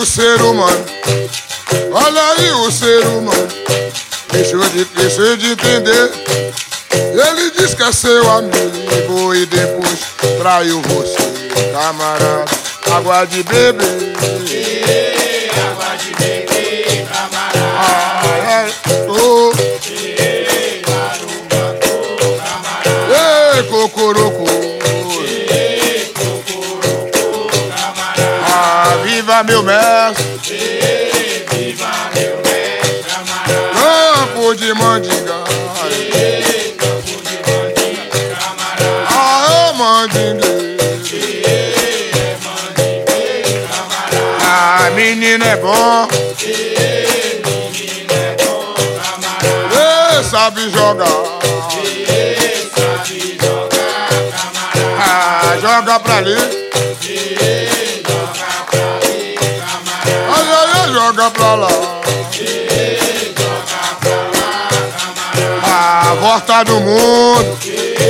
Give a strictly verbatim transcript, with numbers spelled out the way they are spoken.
o ser humano. Olha aí o ser humano. Deixou de, deixou de entender. Ele diz que é seu amigo e depois traiu você, camarada. Água de beber, Ei, água de beber, camarada. ah, é, oh. Ei, marumbacô, camarada. Ei, cocorocô, Ei, cocorocô, camarada. ah, viva meu mestre, Ei, viva meu mestre, camarada. campo de mandinga, Ei, campo de mandinga, camarada. ah, é mandinga. Ei, é mandingueiro, camarada. Ah, menino é bom, Ei, menino é bom, camarada. ei, sabe jogar, Ei, sabe jogar, camarada. ah, joga pra ali, Ei, joga pra ali, camarada. ai, ai, ai, joga pra lá, Ei, joga pra lá, camarada. ah, volta do mundo, Ei,